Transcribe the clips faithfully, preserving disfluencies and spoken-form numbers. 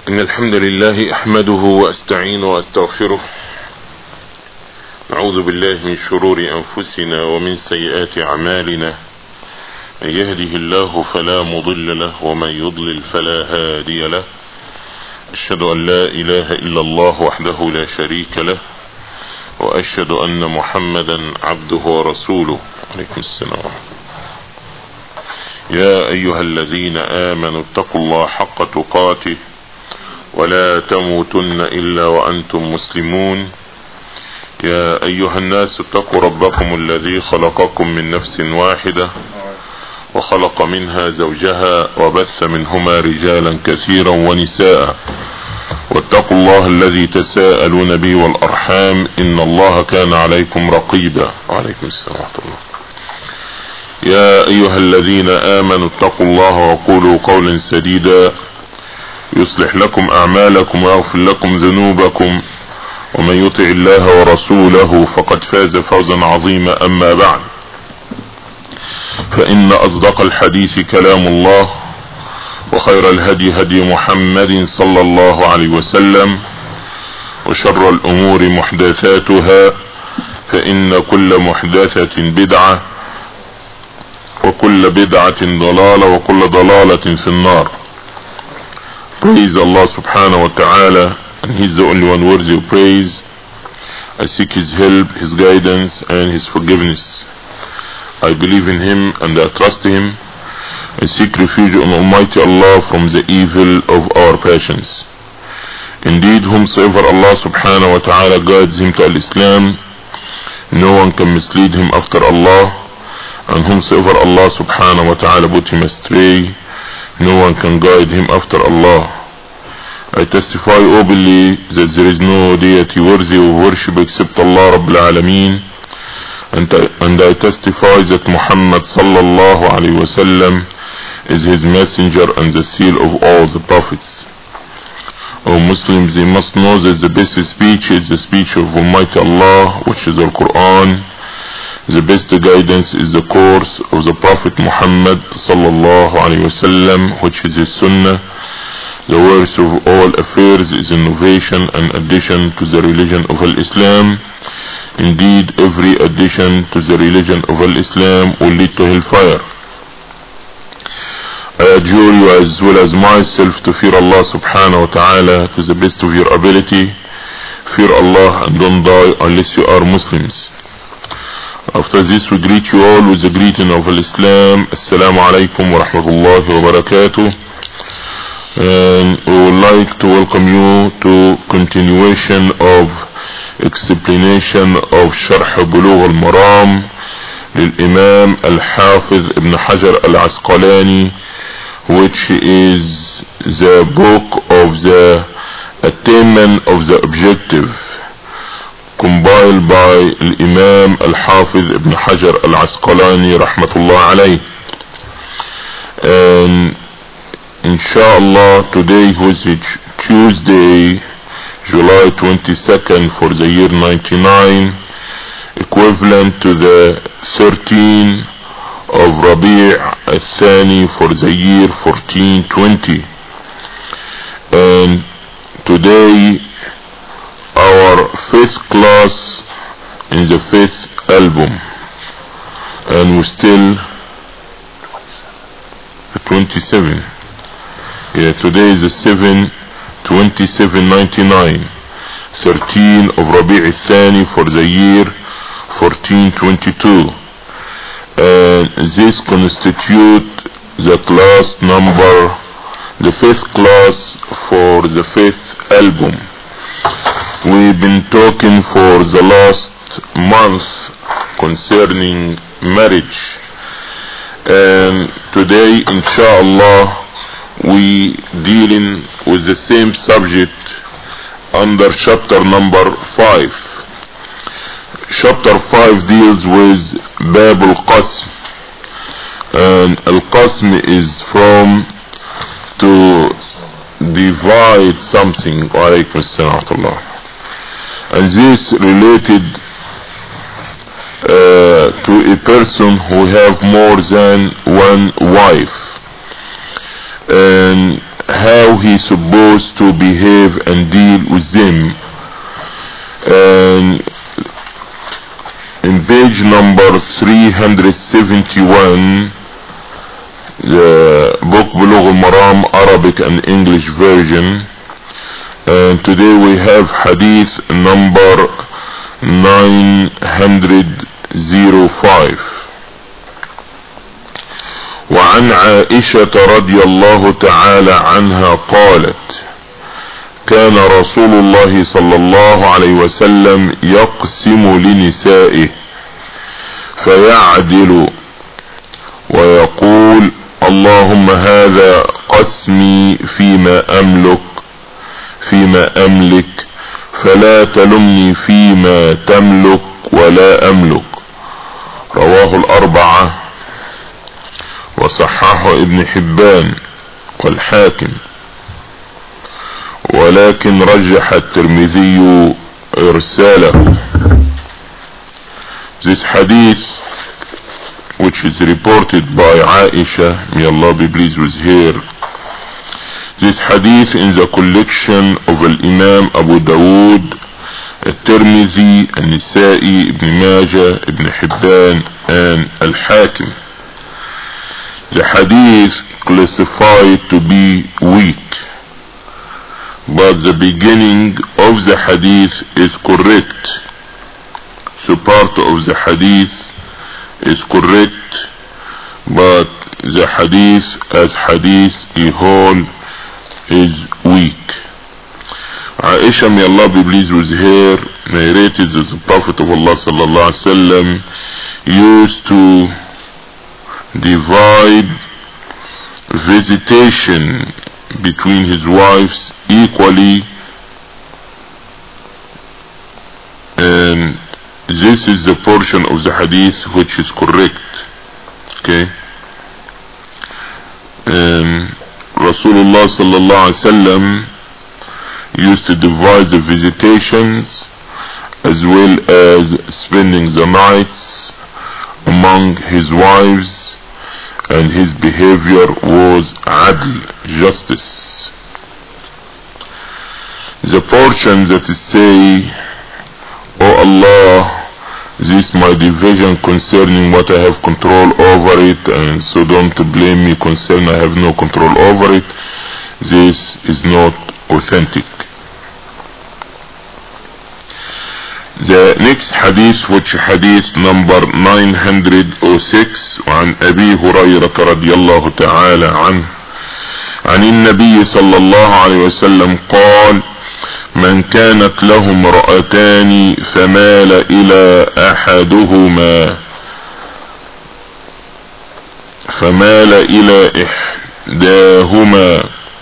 إن الحمد لله أحمده وأستعينه وأستغفره. نعوذ بالله من شرور أنفسنا ومن سيئات أعمالنا. من يهده الله فلا مضل له ومن يضلل فلا هادي له. أشهد أن لا إله إلا الله وحده لا شريك له، وأشهد أن محمدا عبده ورسوله. عليكم السلام. يا أيها الذين آمنوا اتقوا الله حق تقاته ولا تموتن إلا وأنتم مسلمون. يا أيها الناس اتقوا ربكم الذي خلقكم من نفس واحدة وخلق منها زوجها وبث منهما رجالا كثيرا ونساء، واتقوا الله الذي تساءلون به والأرحام إن الله كان عليكم رقيبا. وعليكم السلام ورحمة الله. يا أيها الذين آمنوا اتقوا الله وقولوا قولا سديدا يصلح لكم أعمالكم ويغفر لكم ذنوبكم، ومن يطع الله ورسوله فقد فاز فوزا عظيما. أما بعد، فإن أصدق الحديث كلام الله، وخير الهدي هدي محمد صلى الله عليه وسلم، وشر الأمور محدثاتها، فإن كل محدثة بدعة وكل بدعة ضلالة وكل ضلالة في النار. Praise Allah subhanahu wa ta'ala, and He is the only one worthy of praise. I seek His help, His guidance and His forgiveness. I believe in Him and I trust Him. I seek refuge on Almighty Allah from the evil of our passions. Indeed, whomsoever Allah subhanahu wa ta'ala guides him to Al-Islam, no one can mislead him after Allah. And whomsoever Allah subhanahu wa ta'ala put him astray, no one can guide him after Allah. I testify openly that there is no deity worthy of worship except Allah Rabbil Alameen, and I, and I testify that Muhammad sallallahu alayhi wa sallam is his messenger and the seal of all the prophets. O Muslims, they must know that the best speech is the speech of Almighty Allah, which is the Quran. The best guidance is the course of the Prophet Muhammad sallallahu alayhi wa sallam, which is his sunnah. The worst of all affairs is innovation and addition to the religion of Al-Islam. Indeed, every addition to the religion of Al-Islam will lead to hellfire. I adjure you as well as myself to fear Allah subhanahu wa ta'ala to the best of your ability. Fear Allah and don't die unless you are Muslims. After this, we greet you all with the greeting of Islam. Assalamu alaikum wa rahmatullahi wa barakatuh. And we would like to welcome you to continuation of explanation of Sharh Bulugh al-Maram للإمام الحافظ Ibn Hajar al-Asqalani, which is the book of the attainment of the objective, compiled by Imam Al-Hafiz Ibn Hajar Al-Asqalani rahmatullah alayh. And inshallah, today was Tuesday, July twenty-second for the year ninety-nine, equivalent to the thirteenth of Rabi' al-Thani for the year fourteen twenty. And today our fifth class in the fifth album, and we're still twenty-seven. Yeah, today is the seven twenty-seven ninety-nine, thirteen of Rabi' al-Thani for the year fourteen twenty-two, and this constitute the class number, the fifth class for the fifth album. We've been talking for the last month concerning marriage, and today inshallah we dealing with the same subject under chapter number five. Chapter five deals with Bab al-Qasm, and al-Qasm is from to divide something. Wa alaykum assalam wa rahmatullah. And this related uh, to a person who have more than one wife. And how he's supposed to behave and deal with them. And in page number three hundred seventy-one, the book Bulugh al-Maram, Arabic and English version, and today we have hadith number nine hundred five. وعن عائشة رضي الله تعالى عنها قالت: كان رسول الله صلى الله عليه وسلم يقسم لنسائه فيعدل ويقول: اللهم هذا قسمي فيما أملك فيما أملك فلا تلمني فيما تملك ولا أملك. رواه الأربعة وصححه ابن حبان والحاكم، ولكن رجح الترمذي إرساله. This hadith, which is reported by Aisha, may Allah be pleased with her, this hadith in the collection of Al-Imam Abu Dawood, Al-Tirmidhi, Al-Nisa'i, Ibn Majah, Ibn Hibban and Al-Hakim. The hadith classified to be weak, but the beginning of the hadith is correct. So part of the hadith is correct, but the hadith as hadith a whole is weak. Aisha, may Allah be pleased with her, narrated that the Prophet of Allah sallallahu alaihi wasallam used to divide visitation between his wives equally, and this is the portion of the hadith which is correct. Okay, and Rasulullah sallallahu alaihi wasallam used to divide the visitations as well as spending the nights among his wives, and his behavior was adl, justice. The portion that is say, "O Allah, this my division concerning what I have control over it, and so don't blame me concerning I have no control over it," this is not authentic. The next hadith, which hadith number nine hundred six, وعن أبي هريرة رضي الله تعالى عنه عن النبي صلى الله عليه وسلم قال: من كانت له امرأتان فمال إلى أحدهما فمال إلى إحداهما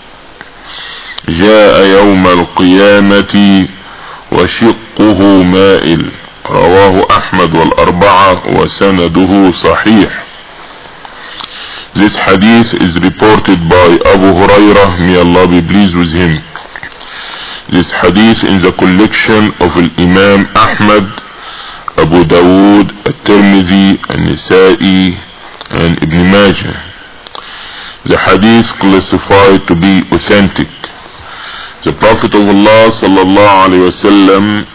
جاء يوم القيامة وشقه مائل. رواه أحمد والأربعة وسنده صحيح. This hadith is reported by Abu Hurairah, may Allah be pleased with him. This hadith in the collection of Imam Ahmad, Abu Dawood, At-Tirmidhi, An-Nisa'i and Ibn Majah. The hadith classified to be authentic. The Prophet of Allah sallallahu alaihi wasallam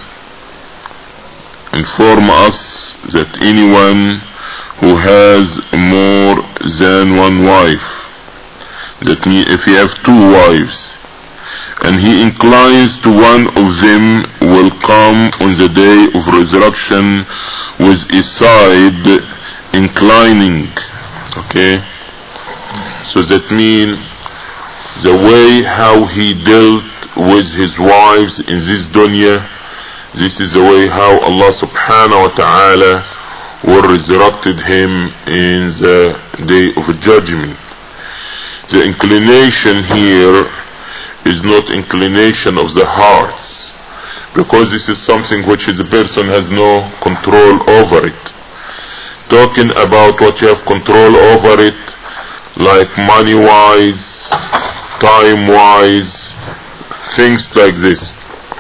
inform us that anyone who has more than one wife, that means if he have two wives, and he inclines to one of them, will come on the day of resurrection with his side inclining. Okay, so that means the way how he dealt with his wives in this dunya, this is the way how Allah subhanahu wa ta'ala will resurrected him in the day of judgment. The inclination here is not inclination of the hearts, because this is something which the person has no control over it. Talking about what you have control over it, like money wise, time wise, things like this.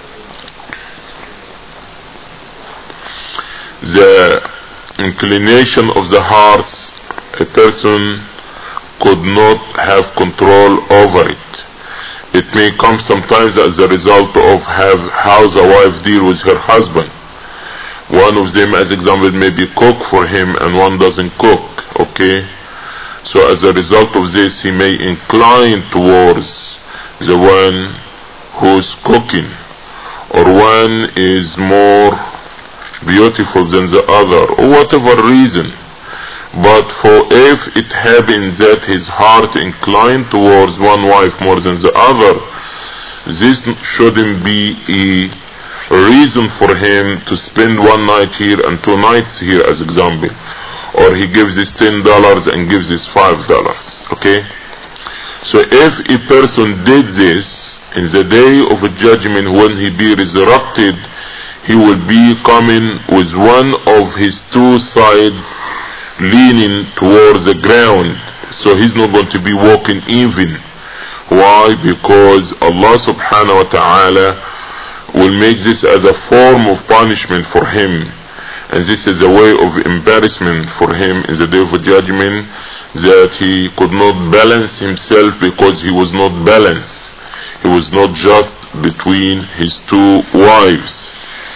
The inclination of the hearts, a person could not have control over it. It may come sometimes as a result of have how the wife deal with her husband. One of them, as example, maybe cook for him and one doesn't cook, okay? So as a result of this, he may incline towards the one who's cooking, or one is more beautiful than the other, or whatever reason. But for if it happens that his heart inclined towards one wife more than the other, this shouldn't be a reason for him to spend one night here and two nights here, as example. Or he gives this ten dollars and gives this five dollars, okay? So if a person did this, in the day of judgment when he be resurrected, he will be coming with one of his two sides leaning towards the ground. So he's not going to be walking even. Why? Because Allah subhanahu wa ta'ala will make this as a form of punishment for him. And this is a way of embarrassment for him in the day of judgment, that he could not balance himself because he was not balanced. He was not just between his two wives.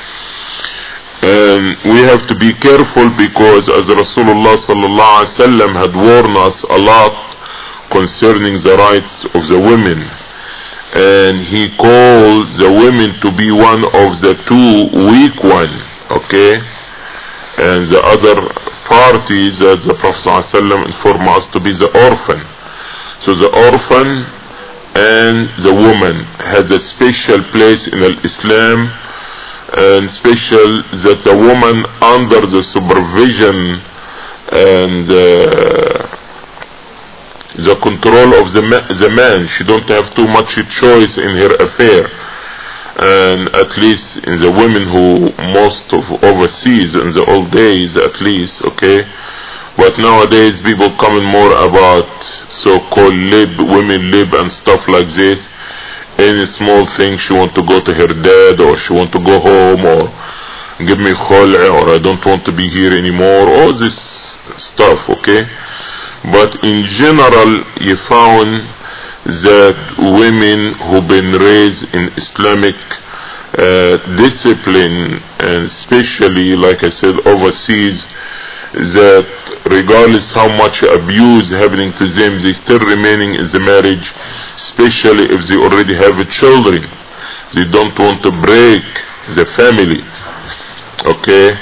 And we have to be careful, because as Rasulullah sallallahu alaihi wasallam had warned us a lot concerning the rights of the women, and he called the women to be one of the two weak ones, okay? And the other parties, as the Prophet ﷺ informed us, to be the orphan. So the orphan and the woman has a special place in Islam, and special that the woman under the supervision and the, the control of the, ma the man, she don't have too much choice in her affair. And at least in the women who most of overseas in the old days, at least, okay? But nowadays people coming more about so-called lib, women lib and stuff like this. Any small thing, she want to go to her dad, or she want to go home, or give me khul'a, or I don't want to be here anymore, all this stuff, okay? But in general, you found that women who've been raised in Islamic uh, discipline, and especially, like I said, overseas, that regardless how much abuse happening to them, they still remaining in the marriage, especially if they already have children. They don't want to break the family, okay?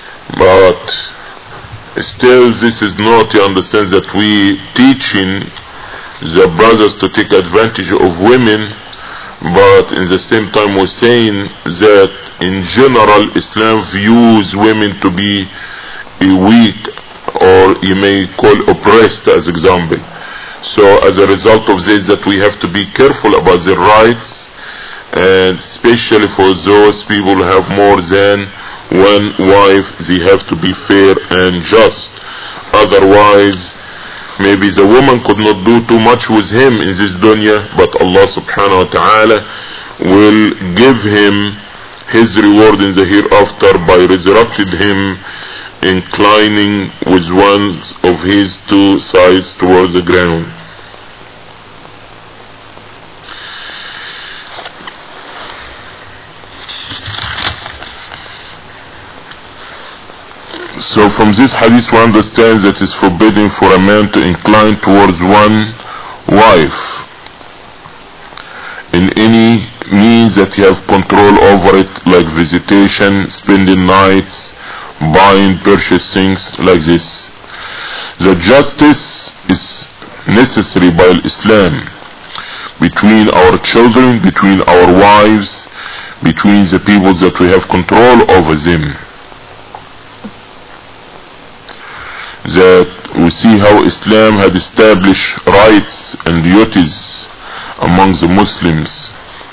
But still, this is not, you understand, that we teaching the brothers to take advantage of women, but in the same time we're saying that in general Islam views women to be a weak, or you may call oppressed, as example. So as a result of this, that we have to be careful about their rights, and especially for those people who have more than one wife, they have to be fair and just. Otherwise, maybe the woman could not do too much with him in this dunya, but Allah subhanahu wa ta'ala will give him his reward in the hereafter by resurrecting him inclining with one of his two sides towards the ground. So from this hadith we understand that it's forbidden for a man to incline towards one wife in any means that he has control over it, like visitation, spending nights, buying, purchasing, like this. The justice is necessary by Islam between our children, between our wives, between the people that we have control over them. That we see how Islam had established rights and duties among the Muslims.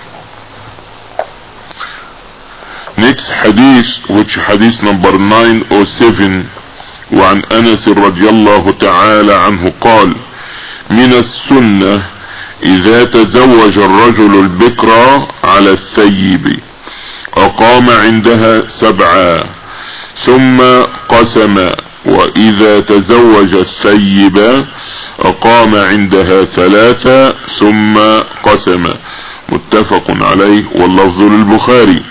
Next hadith, which hadith number nine oh seven, وعن أنس رضي الله تعالى عنه قال: من السنة إذا تزوج الرجل البكرة على الثيب أقام عندها سبعا ثم قسم، وإذا تزوج الثيب أقام عندها ثلاثة ثم قسم. متفق عليه واللفظ للبخاري.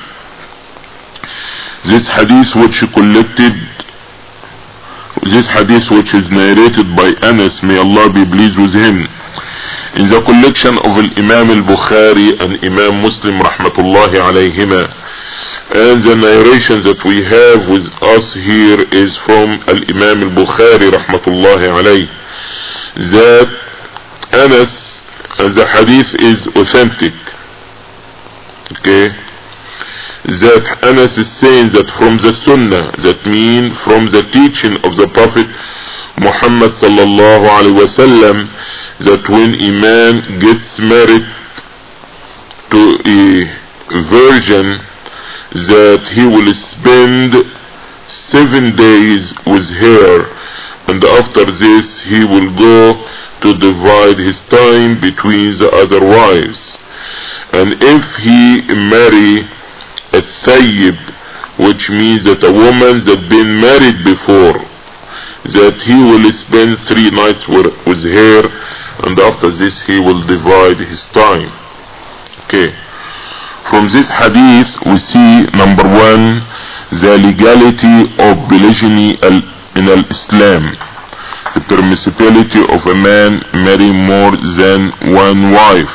This hadith which he collected, this hadith which is narrated by Anas, may Allah be pleased with him, in the collection of Imam al-Bukhari and Imam Muslim rahmatullahi alayhima. And the narration that we have with us here is from Al-Imam al-Bukhari rahmatullahi alayh, that Anas, and the hadith is authentic, okay, that Anas is saying that from the Sunnah, that means from the teaching of the Prophet Muhammad sallallahu alaihi wasallam, that when a man gets married to a virgin, that he will spend seven days with her, and after this he will go to divide his time between the other wives. And if he marry a thayyib, which means that a woman that been married before, that he will spend three nights with her, and after this he will divide his time. Okay, from this hadith we see, number one, the legality of polygyny in al-Islam, the permissibility of a man marrying more than one wife.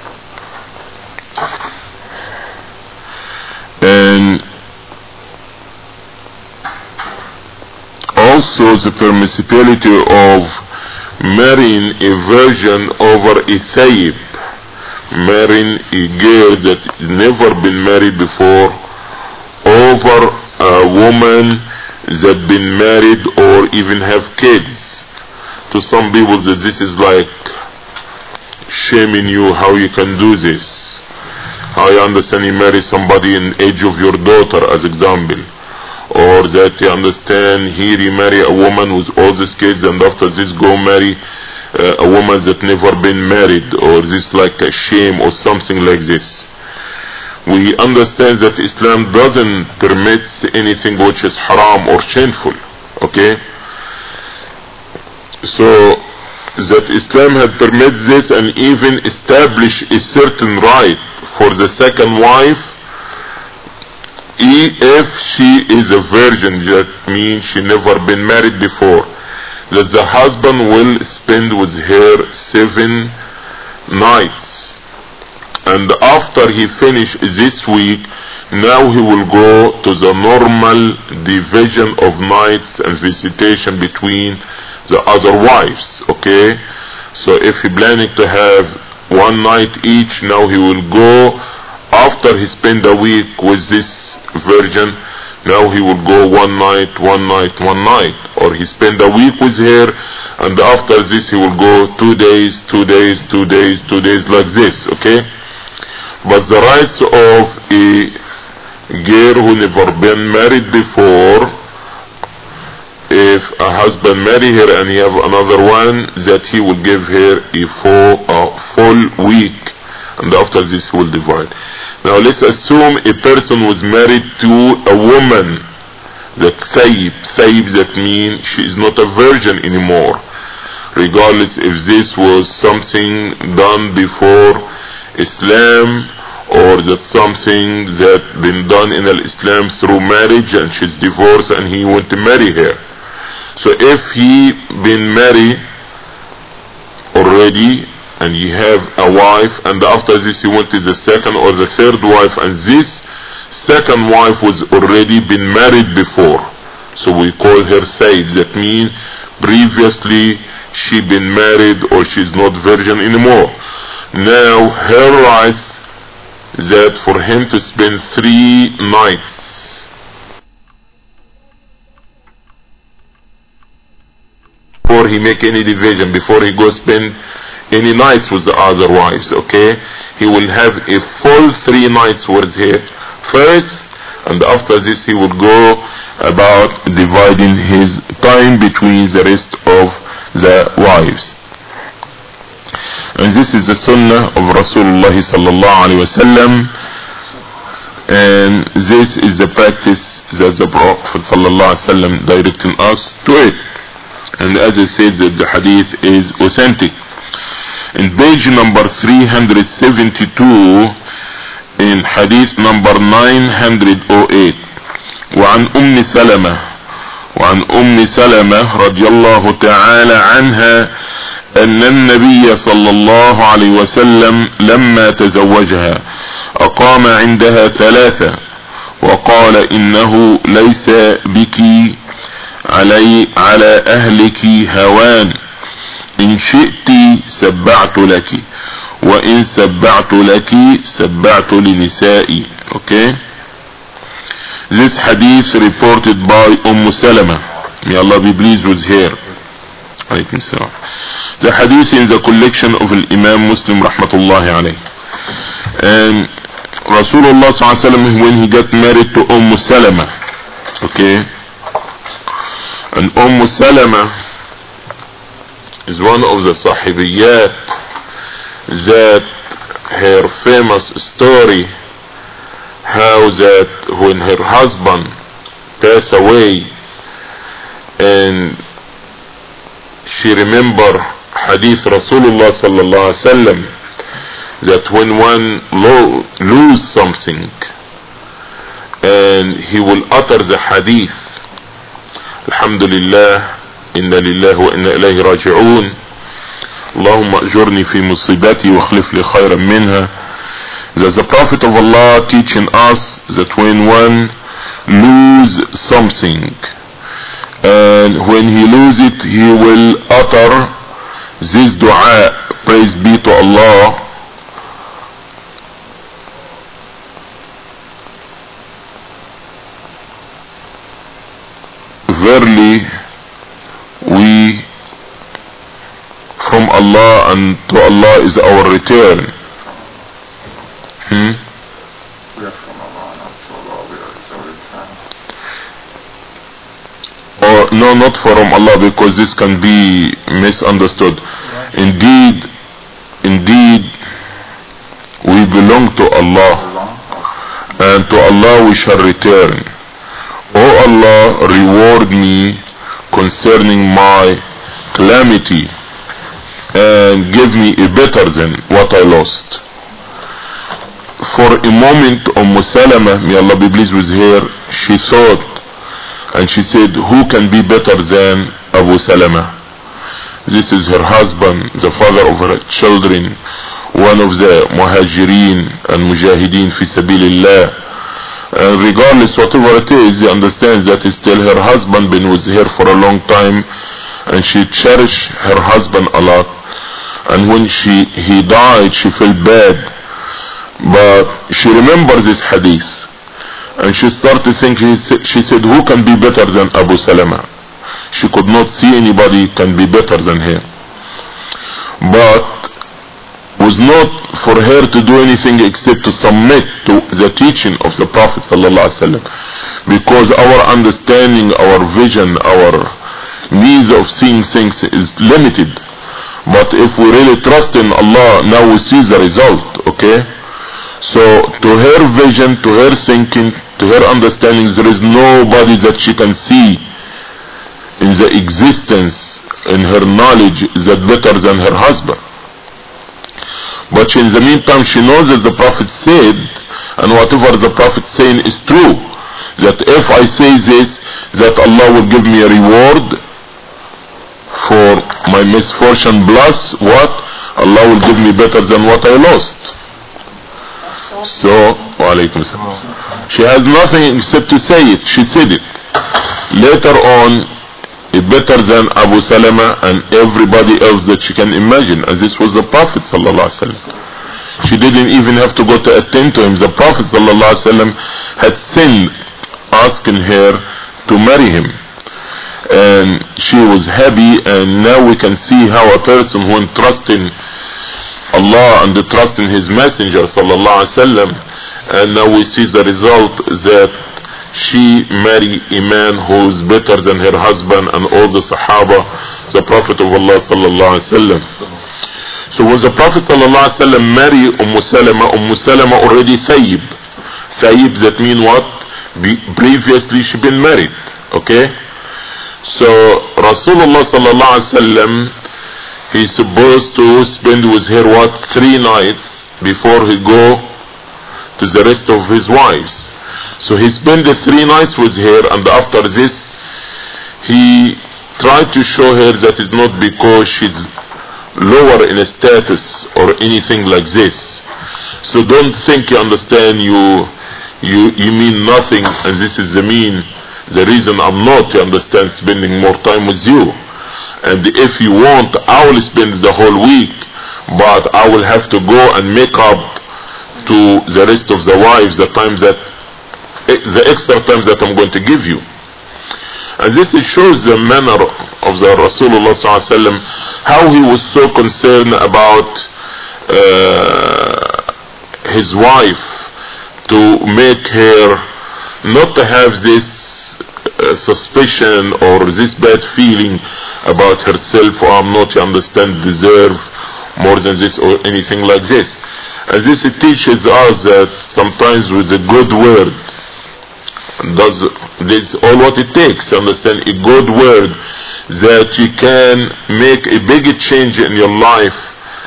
And also the permissibility of marrying a virgin over a thayyib, marrying a girl that never been married before over a woman that been married or even have kids. To some people that this is like shaming you, how you can do this. I understand you marry somebody in age of your daughter as example, or that you understand here you marry a woman with all these kids and after this go marry uh, a woman that never been married, or this like a shame or something like this. We understand that Islam doesn't permit anything which is haram or shameful, okay? So that Islam had permitted this and even established a certain right for the second wife if she is a virgin, that means she never been married before, that the husband will spend with her seven nights, and after he finish this week, now he will go to the normal division of nights and visitation between the other wives, okay? So if he planning to have one night each, now he will go, after he spend a week with this virgin, now he will go one night, one night, one night, or he spend a week with her, and after this he will go two days, two days, two days, two days, like this, okay? But the rights of a girl who never been married before, if a husband marry her and he have another one, that he will give her a full, a full week, and after this he will divide. Now let's assume a person was married to a woman that thayyib, thayyib that means she is not a virgin anymore, regardless if this was something done before Islam or that something that been done in Islam through marriage and she's divorced and he went to marry her. So if he been married already and he have a wife, and after this he went to the second or the third wife, and this second wife was already been married before, so we call her thayyib, that means previously she been married or she's not virgin anymore. Now her rights, that for him to spend three nights before he make any division, before he goes spend any nights with the other wives, okay, he will have a full three nights with her first, and after this he will go about dividing his time between the rest of the wives. And this is the sunnah of Rasulullah sallallahu alaihi wasallam, and this is the practice that the Prophet sallallahu alaihi wasallam directing us to it. And as I said, that the hadith is authentic. in page number three hundred seventy-two in hadith number nine hundred eight. وعن أم سلمة وعن أم سلمة رضي الله تعالى عنها أن النبي صلى الله عليه وسلم لما تزوجها أقام عندها ثلاثة وقال إنه ليس بك علي على أهلك هوان إن شئت سبعت لك وإن سبعت لك سبعت لنسائي. Okay, this hadith reported by Umm Salama, may Allah be pleased with her. The hadith in the collection of Imam Muslim rahmatullahi alayh. And Rasulullah sallallahu alaihi wasallam, when he got married to Umm Salama, okay, and Umm Salama is one of the sahibiyat that her famous story, how that when her husband passed away and she remember hadith Rasulullah sallallahu alaihi wasallam that when one lo lose something and he will utter the hadith, alhamdulillah, inna lillahi wa inna ilayhi raji'un, Allahumma ajurni fi musibati wa akhlif li khayran minha. That the Prophet of Allah teaching us that when one lose something and when he lose it, he will utter this dua, praise be to Allah, verily we from Allah and to Allah is our return. Hmm? Or no, not from Allah, because this can be misunderstood. Indeed, indeed, we belong to Allah, and to Allah we shall return. O Allah, reward me concerning my calamity and give me a better than what I lost. For a moment, Umm Salama, may Allah be pleased with her, she thought and she said, who can be better than Abu Salama? This is her husband, the father of her children, one of the muhajirin and mujahideen fi sabilillah. And regardless whatever it is, she understands that it's still her husband, been with her for a long time, and she cherished her husband a lot. And when she he died, she felt bad, but she remembered this hadith, and she started thinking. She said, who can be better than Abu Salama? She could not see anybody can be better than her, but was not for her to do anything except to submit to the teaching of the Prophet sallallahu alaihi wasallam, because our understanding, our vision, our means of seeing things is limited. But if we really trust in Allah, now we see the result. Okay, so to her vision, to her thinking, to her understanding, there is nobody that she can see in the existence, in her knowledge, that better than her husband. But in the meantime, she knows that the Prophet said, and whatever the Prophet saying is true, that if I say this, that Allah will give me a reward for my misfortune, plus what? Allah will give me better than what I lost. So, wa alaikum salam. She has nothing except to say it. She said it. Later on, better than Abu Salama and everybody else that she can imagine, and this was the Prophet sallallahu alaihi wasallam. She didn't even have to go to attend to him. The Prophet sallallahu alaihi wasallam had sinned, asking her to marry him, and she was happy. And now we can see how a person who entrusts in Allah and trust in His Messenger sallallahu alaihi wasallam, and now we see the result that she married a man who is better than her husband and all the Sahaba, the Prophet of Allah sallallahu alaihi wasallam. So when the Prophet sallallahu alaihi wasallam married Umm Salama, Umm Salama already thayyib. Thayyib, that mean what? Be, previously she been married. Okay. So Rasulullah sallallahu alaihi wasallam, he's supposed to spend with her what, three nights before he go to the rest of his wives. So he spent the three nights with her, and after this he tried to show her that it's not because she's lower in a status or anything like this. So don't think you understand you you you mean nothing, and this is the mean the reason I'm not, you understand, spending more time with you. And if you want, I will spend the whole week, but I will have to go and make up to the rest of the wives the time that the extra times that I'm going to give you. And this shows the manner of the Rasulullah sallallahu alaihi wasallam, how he was so concerned about uh, his wife, to make her not to have this uh, suspicion or this bad feeling about herself, or I'm not, you understand, deserve more than this or anything like this. And this it teaches us that sometimes with a good word, does this all what it takes, understand, a good word, that you can make a big change in your life,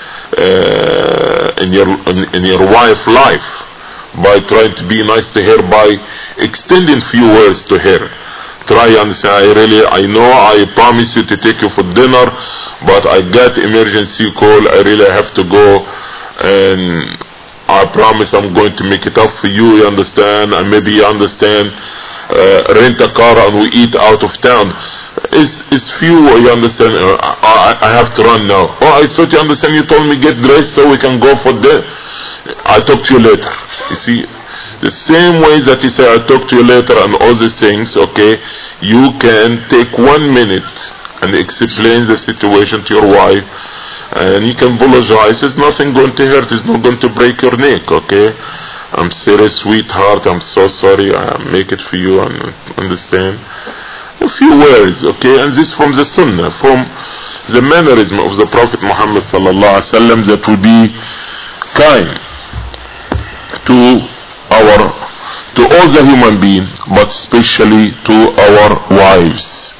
uh, in your in, in your wife life, by trying to be nice to her, by extending few words to her. Try and say, I really, I know I promise you to take you for dinner, but I got emergency call, I really have to go, and I promise I'm going to make it up for you, you understand, and maybe you understand, uh, rent a car and we eat out of town. It's, it's few, you understand, uh, I, I have to run now. Oh, I thought you understand, you told me get dressed so we can go for dinner. I talk to you later. You see, the same way that you say I talk to you later and all these things, okay, you can take one minute and explain the situation to your wife, and you can apologize. It's nothing going to hurt, it's not going to break your neck, okay? I'm serious, sweetheart, I'm so sorry, I make it for you, and understand. A few words, okay? And this from the Sunnah, from the mannerism of the Prophet Muhammad sallallahu alaihi wasallam, that will be kind to our, to all the human beings, but especially to our wives.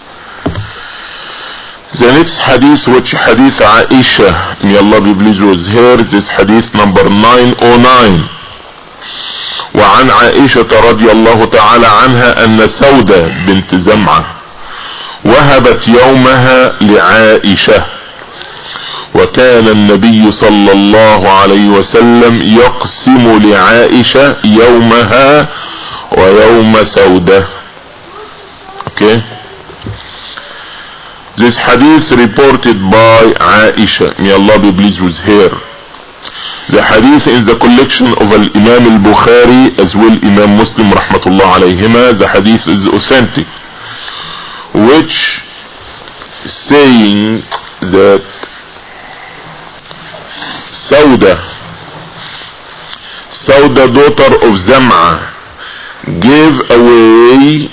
The next hadith, which hadith Aisha, may Allah be pleased with her, this hadith number nine oh nine. وعن عائشة رضي الله تعالى عنها أن سودة بنت زمعة وهبت يومها لعائشة، وكان النبي صلى الله عليه وسلم يقسم لعائشة يومها ويوم سودة. Okay, this hadith reported by Aisha, may Allah be pleased with her. The hadith in the collection of Imam al-Bukhari as well Imam Muslim rahmatullah alayhima, the hadith is authentic, which saying that Sauda, Sauda daughter of Zam'a, gave away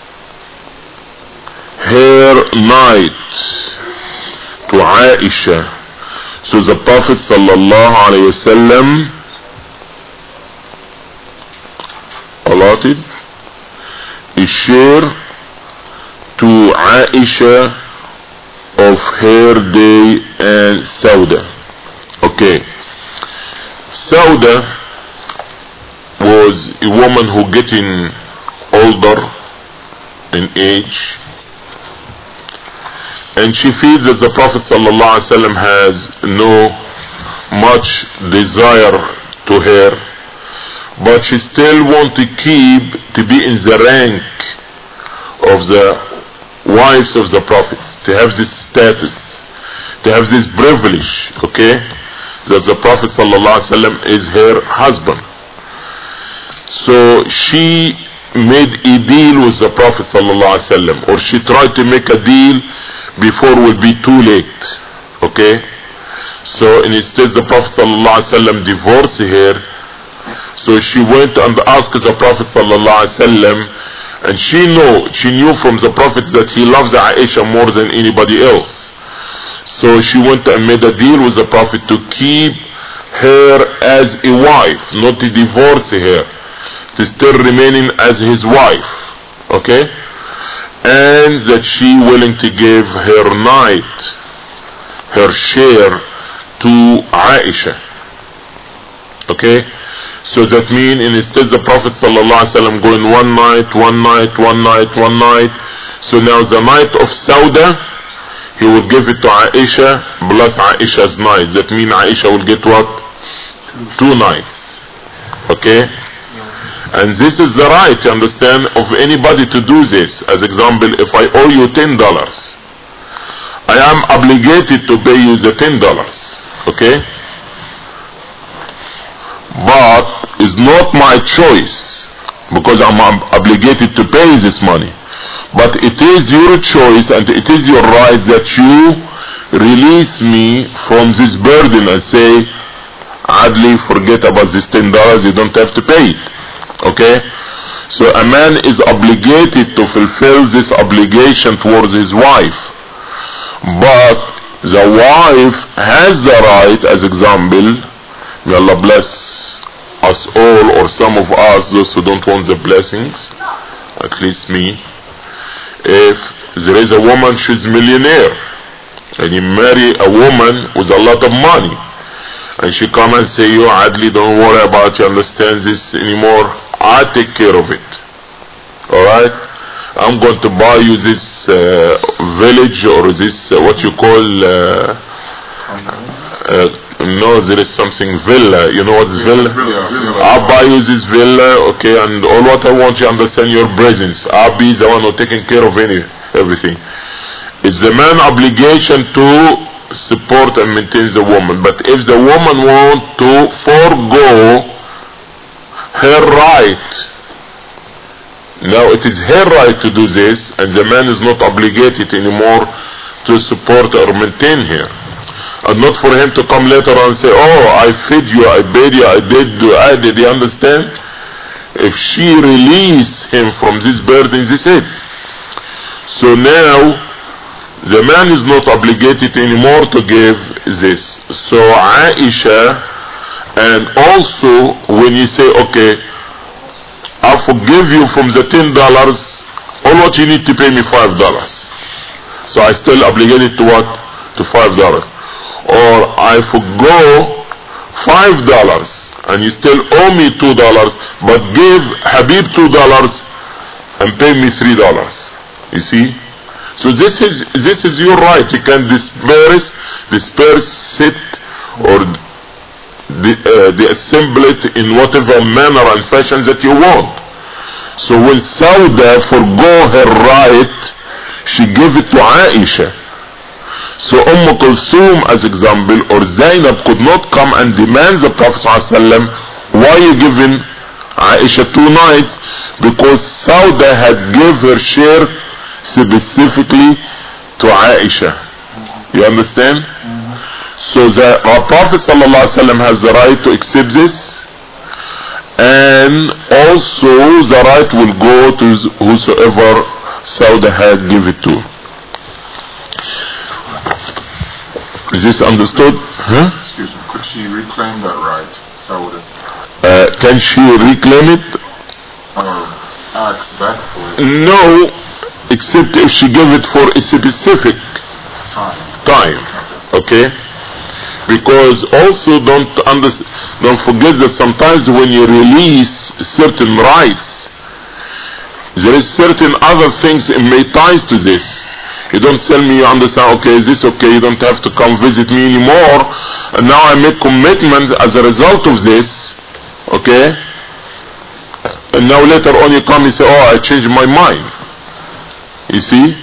her night to Aisha. So the Prophet sallallahu alayhi wasallam allotted a share to Aisha of her day and Sauda. Okay, Sauda was a woman who getting older in age, and she feels that the Prophet ﷺ has no much desire to her, but she still wants to keep to be in the rank of the wives of the prophets, to have this status, to have this privilege, okay, that the Prophet ﷺ is her husband. So she made a deal with the Prophet ﷺ, or she tried to make a deal before it will be too late, okay? So instead the Prophet ﷺ divorced her, so she went and asked the Prophet ﷺ, and she know, she knew from the Prophet that he loves Aisha more than anybody else. So she went and made a deal with the Prophet to keep her as a wife, not to divorce her, to still remaining as his wife, okay? And that she willing to give her night, her share to Aisha. Okay, so that means instead the Prophet sallallahu alaihi wasallam going one night, one night, one night, one night. So now the night of Sauda, he will give it to Aisha plus Aisha's night. That means Aisha will get what? Two nights. Okay? And this is the right, you understand, of anybody to do this. As example, if I owe you ten dollars, I am obligated to pay you the ten dollars. Okay? But it's not my choice, because I'm obligated to pay this money. But it is your choice and it is your right that you release me from this burden and say, Adli, forget about this ten dollars, you don't have to pay it. Okay? So a man is obligated to fulfill this obligation towards his wife. But the wife has the right, as example, may Allah bless us all, or some of us, those who don't want the blessings, at least me. If there is a woman, she's a millionaire, and you marry a woman with a lot of money, and she come and say, you Adli, don't worry about, you understand this anymore, I take care of it. Alright? I'm going to buy you this uh, village, or this, uh, what you call, uh, uh, no, there is something villa, you know what's villa? I'll buy you this villa, okay, and all what I want, you understand, your presence. I'll be the one who taking care of any, everything. It's the man's obligation to support and maintain the woman. But if the woman want to forego her right, now it is her right to do this, and the man is not obligated anymore to support or maintain her. And not for him to come later on and say, oh, I fed you, I bathed you, I did, I did, you understand? If she release him from this burden, this is it. So now, the man is not obligated anymore to give this. So Aisha, and also when you say, okay, I forgive you from the ten dollars, all what you need to pay me five dollars. So I still obligated to what? To five dollars. Or I forgo five dollars and you still owe me two dollars, but give Habib two dollars and pay me three dollars. You see? So this is this is your right. You can disperse, disperse it, or the, uh, the assemble it in whatever manner and fashion that you want. So when Sauda forgo her right, she gave it to Aisha. So Umm Kulthum, as example, or Zainab could not come and demand the Prophet ﷺ, why you giving Aisha two nights? Because Sauda had gave her share specifically to Aisha. You understand? Mm-hmm. So the our Prophet ﷺ has the right to accept this, and also the right will go to whosoever Sauda had give it to. Is this understood? Huh? Excuse me, could she reclaim that right, Sauda? Uh, can she reclaim it? Or ask back for it? No, except if she gave it for a specific time. Time. Okay? Because also don't under, don't forget that sometimes when you release certain rights, there is certain other things in may ties to this. You don't tell me, you understand, okay, is this okay, you don't have to come visit me anymore, and now I make commitment as a result of this, okay, and now later on you come and say, oh, I changed my mind. You see?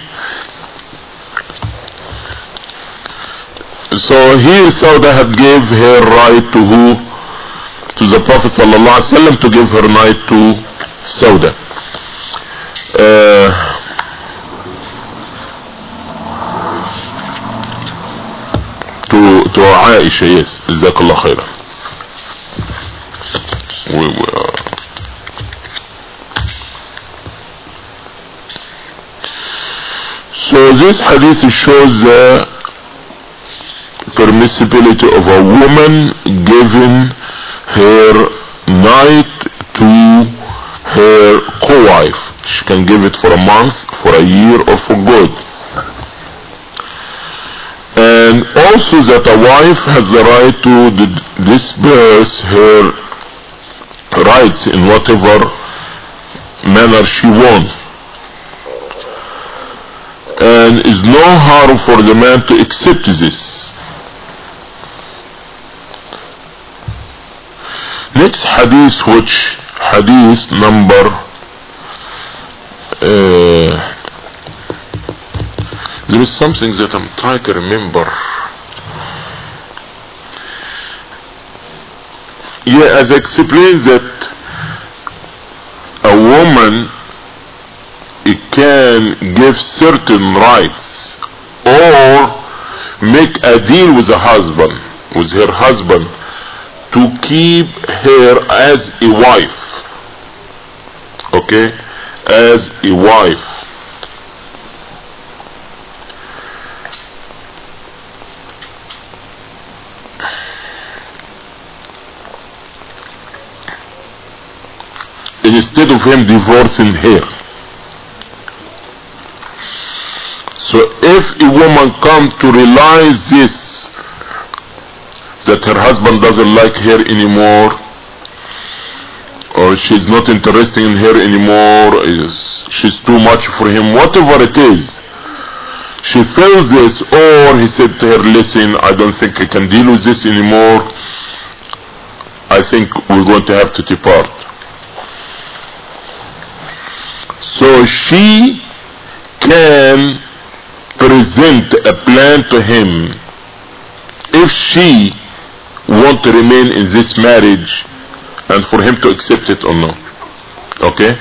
So here Sauda had gave her right to who? To the Prophet sallallahu alaihi wasallam, to give her right to Sauda. Uh, to to Aisha, yes. Jazakallah khairan. We were. So this hadith shows the permissibility of a woman giving her night to her co-wife. She can give it for a month, for a year, or for good. And And also that a wife has the right to disperse her rights in whatever manner she wants. And is no harm for the man to accept this. Next hadith, which hadith number uh, there is something that I'm trying to remember. Yeah, as I explained that a woman, it can give certain rights or make a deal with a husband, with her husband, to keep her as a wife. Okay? As a wife. Instead of him divorcing her. So if a woman comes to realize this, that her husband doesn't like her anymore, or she's not interested in her anymore, is she's too much for him, whatever it is, she feels this, or he said to her, listen, I don't think I can deal with this anymore, I think we're going to have to depart. So she can present a plan to him if she want to remain in this marriage and for him to accept it or not. Okay?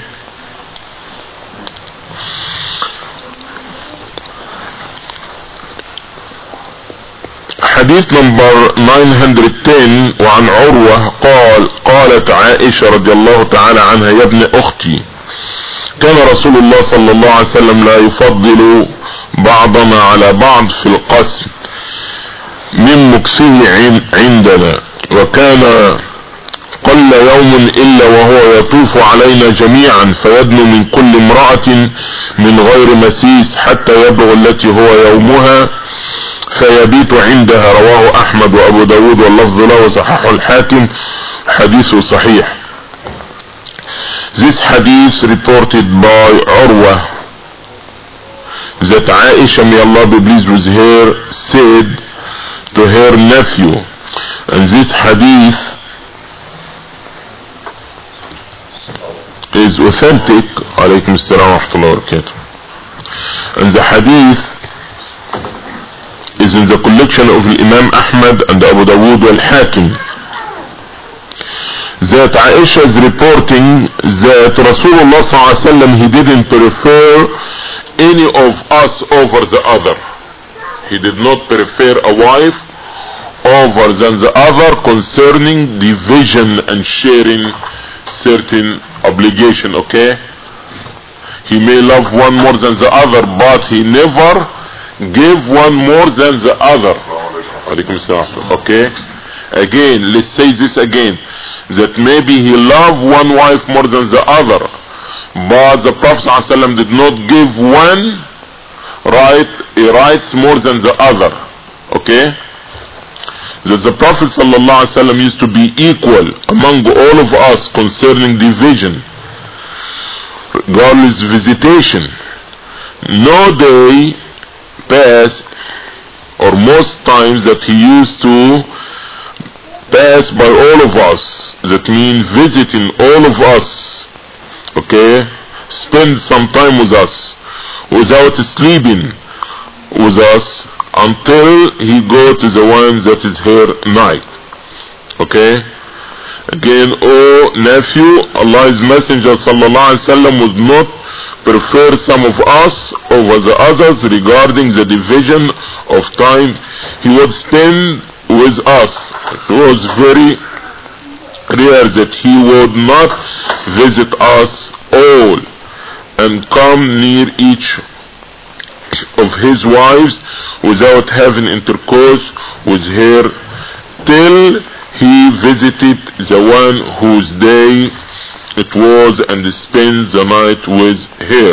حديث نمبر nine hundred ten. وعن عروة قال قالت عائشة رضي الله تعالى عنها يا ابن أختي كان رسول الله صلى الله عليه وسلم لا يفضل بعضنا على بعض في القسم من مكثه عندنا وكان قل يوم إلا وهو يطوف علينا جميعا فيدنو من كل امرأة من غير مسيس حتى يبلغ التي هو يومها فيبيت عندها. رواه أحمد وأبو داود واللفظ له وصححه الحاكم حديث صحيح. This hadith reported by Urwa that Aisha, may Allah be pleased with her, said to her nephew, and this hadith is authentic, alaykum as-salam wa rahmatullahi wa barakatuh, and the hadith is in the collection of Imam Ahmad and Abu Dawood al-Hakim, that Aisha is reporting that Rasulullah sallallahu alaihi wasallam, he didn't prefer any of us over the other. He did not prefer a wife over than the other concerning division and sharing certain obligation. Okay, he may love one more than the other, but he never gave one more than the other. Okay, again, let's say this again, that maybe he loved one wife more than the other, but the Prophet ﷺ did not give one right, rights more than the other. Okay, that the Prophet ﷺ used to be equal among all of us concerning division, regardless visitation. No day passed, or most times, that he used to pass by all of us, that means visiting all of us, okay, spend some time with us without sleeping with us until he go to the one that is here night. Okay, again, oh nephew, Allah's Messenger sallallahu alaihi wasallam would not prefer some of us over the others regarding the division of time he would spend with us. It was very rare that he would not visit us all and come near each of his wives without having intercourse with her till he visited the one whose day it was and spent the night with her.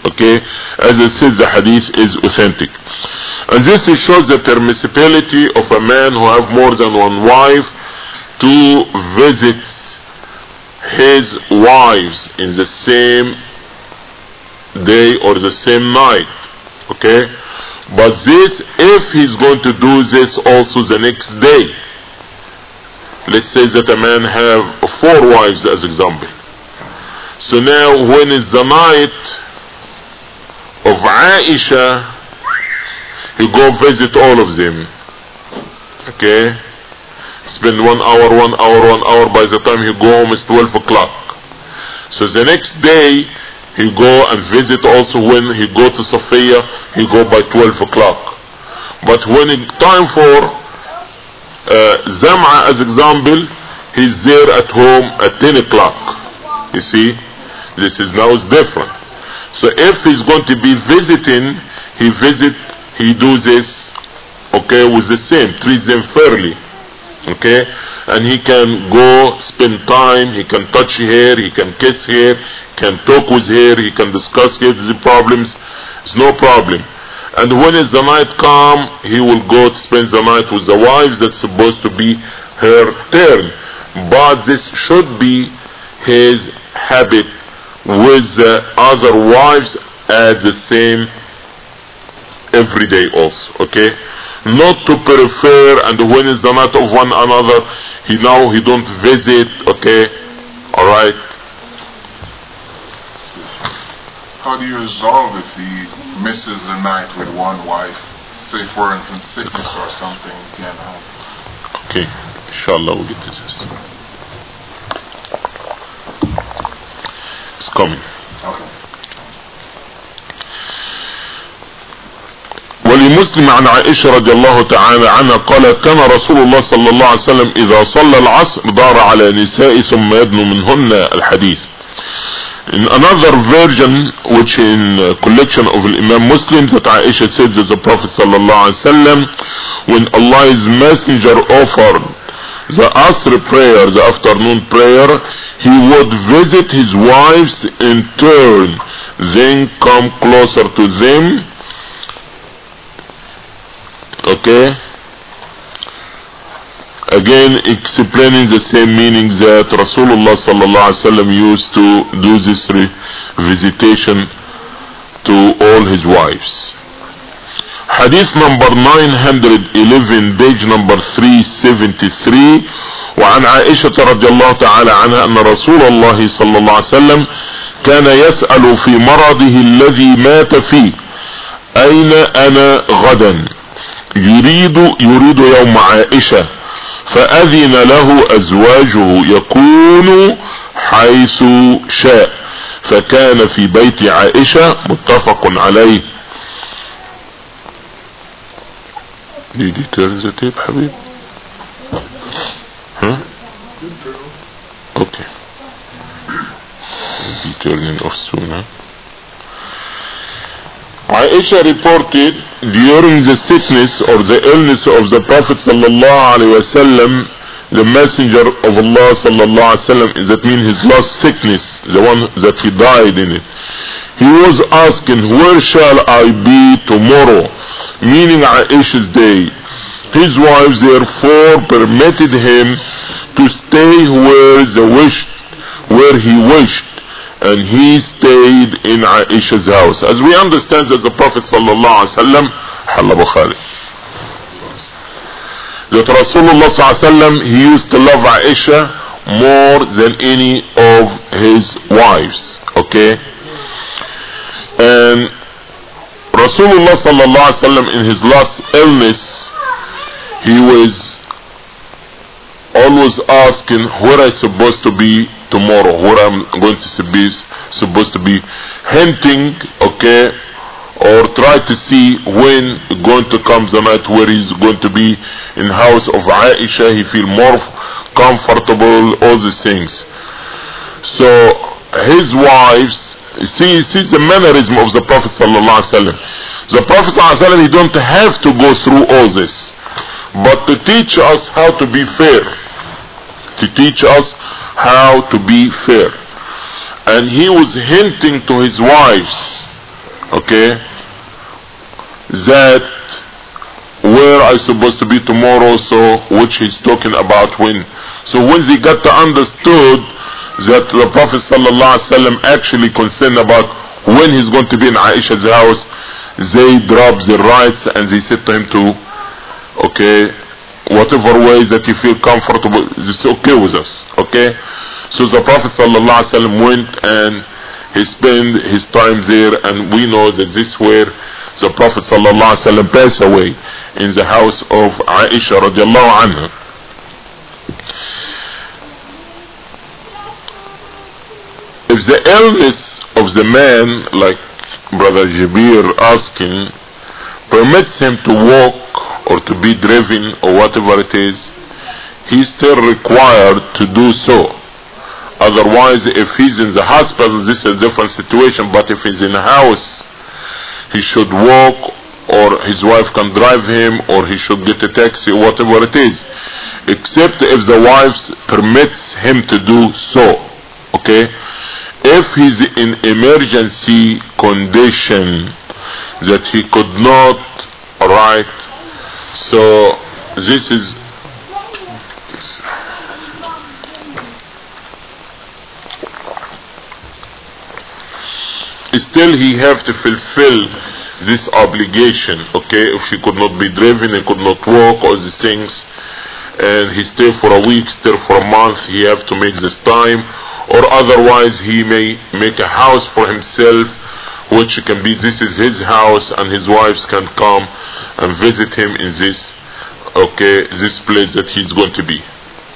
Okay, as I said, the hadith is authentic. And this shows the permissibility of a man who have more than one wife to visit his wives in the same day or the same night. Okay, but this, if he's going to do this also the next day, let's say that a man have four wives as example. So now when is the night of Aisha, he go visit all of them. Okay, spend one hour, one hour, one hour. By the time he go home, it's twelve o'clock. So the next day he go and visit also. When he go to Safiya, he go by twelve o'clock. But when it time for uh, Zam'a as example, he's there at home at ten o'clock. You see, this is now is different. So if he's going to be visiting, he visit, he do this, okay, with the same, treat them fairly, okay, and he can go spend time, he can touch her, he can kiss her, can talk with her, he can discuss her the problems, it's no problem. And when is the night come, he will go to spend the night with the wives that's supposed to be her turn. But this should be his habit with the other wives at the same every day also, okay? Not to prefer, and when is the night of one another, he now he don't visit, okay? Alright. How do you resolve if he misses the night with one wife? Say for instance sickness or something, you can't have. Okay, inshallah we'll get to this. It's coming. Okay. ولمسلم عن عائشة رضي الله تعالى عنها قال كان رسول الله صلى الله عليه وسلم إذا صلى العصر دار على نساء ثم يدنو منهن الحديث. In another version, which in uh, collection of Imam Muslim, that Aisha said that the Prophet صلى الله عليه وسلم, when Allah's messenger offered the Asr prayer, the afternoon prayer, he would visit his wives in turn, then come closer to them. Okay, again explaining the same meaning that Rasulullah sallallahu alaihi wasallam used to do this visitation to all his wives. Hadith number nine hundred eleven, page number three seventy-three. وعن عائشة رضي الله تعالى عنها أن رسول الله صلى الله عليه وسلم كان يسأل في مرضه الذي مات فيه أين أنا غدا، يريد يريد يوم عائشة، فأذن له أزواجه يكون حيث شاء، فكان في بيت عائشة، متفق عليه. Did you turn the tape, Habib? Huh? Okay. Be turning off soon, huh? Aisha reported during the sickness or the illness of the Prophet sallallahu alaihi wasallam, the messenger of Allah sallallahu alaihi wasallam, that means his last sickness, the one that he died in it, he was asking, where shall I be tomorrow, meaning Aisha's day. His wives therefore permitted him to stay where they wished, where he wished, and he stayed in Aisha's house. As we understand that the Prophet sallallahu alaihi wasallam, Halla Bukhari, that Rasulullah sallallahu alaihi wasallam, he used to love Aisha more than any of his wives. Okay, and Rasulullah sallallahu alaihi wasallam in his last illness, he was always asking where I supposed to be tomorrow, where I'm going to be supposed to be, hinting, okay, or try to see when going to come the night where he's going to be in house of Aisha, he feel more comfortable, all these things. So his wives, see, see the mannerism of the Prophet sallallahu alaihi wasallam. The Prophet sallallahu alaihi wasallam, he don't have to go through all this, but to teach us how to be fair, to teach us how to be fair. And he was hinting to his wives, okay, that where I supposed to be tomorrow, so which he's talking about when. So when they got to understood that the Prophet sallallahu alaihi wasallam actually concerned about when he's going to be in Aisha's house, they dropped their rights and they said to him to, okay, whatever way that you feel comfortable, it's okay with us, okay. So the Prophet sallallahu alaihi wasallam went and he spent his time there, and we know that this where the Prophet sallallahu alaihi wasallam passed away, in the house of Aisha radiallahu anha. If the illness of the man, like Brother Jabir asking, permits him to walk or to be driven or whatever it is, he's still required to do so. Otherwise, if he's in the hospital, this is a different situation. But if he's in a house, he should walk, or his wife can drive him, or he should get a taxi, or whatever it is, except if the wife permits him to do so, okay. If he's in emergency condition that he could not write, so this is still he have to fulfill this obligation, okay. If he could not be driven, he could not walk, all these things, and he stay for a week, stay for a month, he have to make this time, or otherwise he may make a house for himself, which can be, this is his house, and his wives can come and visit him in this, okay, this place that he's going to be.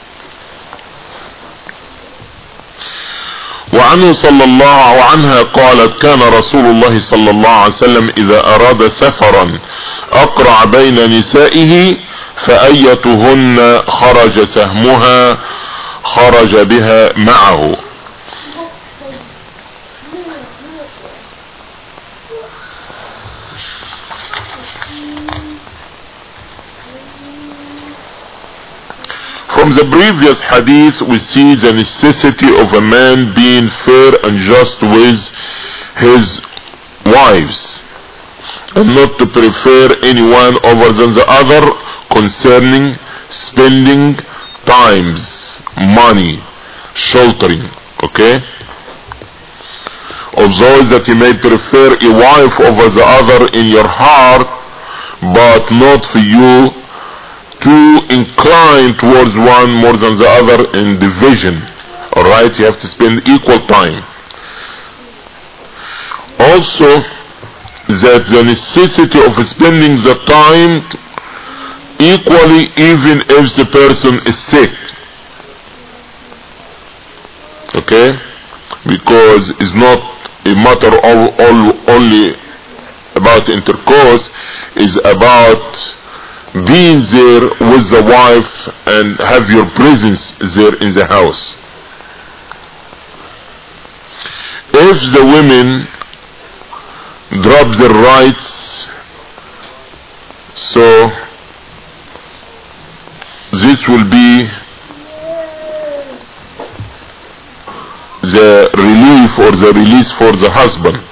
وعنه صلى الله عنها قالت كان رسول الله صلى الله عليه وسلم إذا أراد سفرا أقرع بين نسائه فأيتهن خرج سهمها خرج بها معه. From the previous hadith, we see the necessity of a man being fair and just with his wives, and not to prefer anyone over than the other concerning spending times, money, sheltering, okay. Although that you may prefer a wife over the other in your heart, but not for you to incline towards one more than the other in division. Alright, you have to spend equal time. Also, that the necessity of spending the time equally, even if the person is sick. Okay? Because it's not a matter of all, only about intercourse, it's about being there with the wife and have your presence there in the house. If the women drop their rights, so this will be the relief or the release for the husband.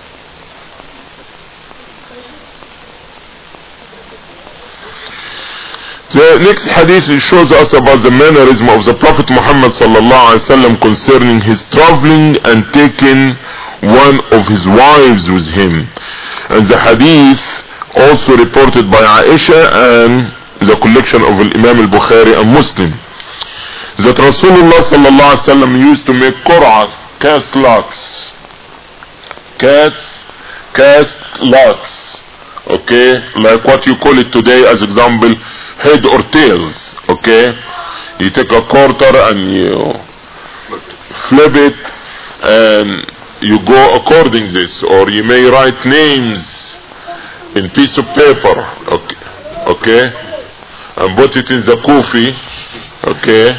The next hadith shows us about the mannerism of the Prophet Muhammad sallallahu alaihi wasallam concerning his traveling and taking one of his wives with him. And the hadith also reported by Aisha and the collection of Imam al-Bukhari and Muslim, that Rasulullah sallallahu alaihi wasallam used to make qur'ah, cast lots, cats, cast lots, okay, like what you call it today, as example, head or tails, okay. You take a quarter and you flip it and you go according this, or you may write names in piece of paper, okay, okay, and put it in the kufi, okay,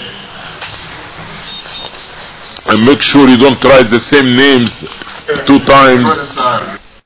and make sure you don't write the same names two times.